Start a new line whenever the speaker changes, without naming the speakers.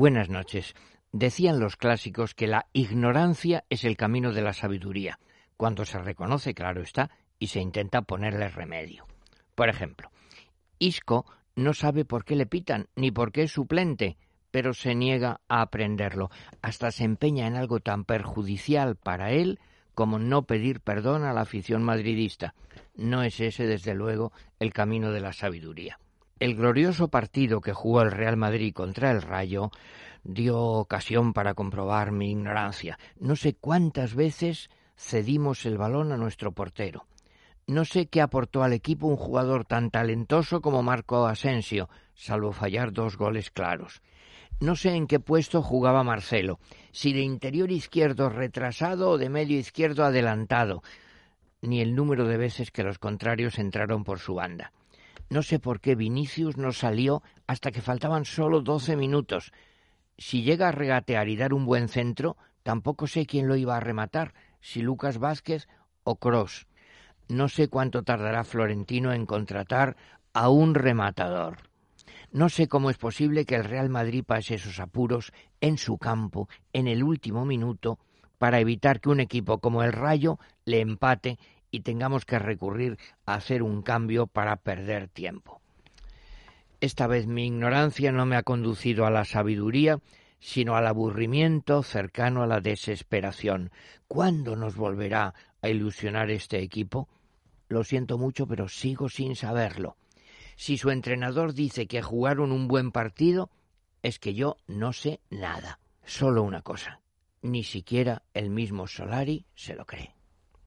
Buenas noches. Decían los clásicos que la ignorancia es el camino de la sabiduría, cuando se reconoce, claro está, y se intenta ponerle remedio. Por ejemplo, Isco no sabe por qué le pitan, ni por qué es suplente, pero se niega a aprenderlo. Hasta se empeña en algo tan perjudicial para él como no pedir perdón a la afición madridista. No es ese, desde luego, el camino de la sabiduría. El glorioso partido que jugó el Real Madrid contra el Rayo dio ocasión para comprobar mi ignorancia. No sé cuántas veces cedimos el balón a nuestro portero. No sé qué aportó al equipo un jugador tan talentoso como Marco Asensio, salvo fallar 2 goles claros. No sé en qué puesto jugaba Marcelo, si de interior izquierdo retrasado o de medio izquierdo adelantado, ni el número de veces que los contrarios entraron por su banda. No sé por qué Vinicius no salió hasta que faltaban solo 12 minutos. Si llega a regatear y dar un buen centro, tampoco sé quién lo iba a rematar, si Lucas Vázquez o Kroos. No sé cuánto tardará Florentino en contratar a un rematador. No sé cómo es posible que el Real Madrid pase esos apuros en su campo en el último minuto para evitar que un equipo como el Rayo le empate y tengamos que recurrir a hacer un cambio para perder tiempo. Esta vez mi ignorancia no me ha conducido a la sabiduría, sino al aburrimiento cercano a la desesperación. ¿Cuándo nos volverá a ilusionar este equipo? Lo siento mucho, pero sigo sin saberlo. Si su entrenador dice que jugaron un buen partido, es que yo no sé nada. Solo una cosa, ni siquiera el mismo Solari se lo cree.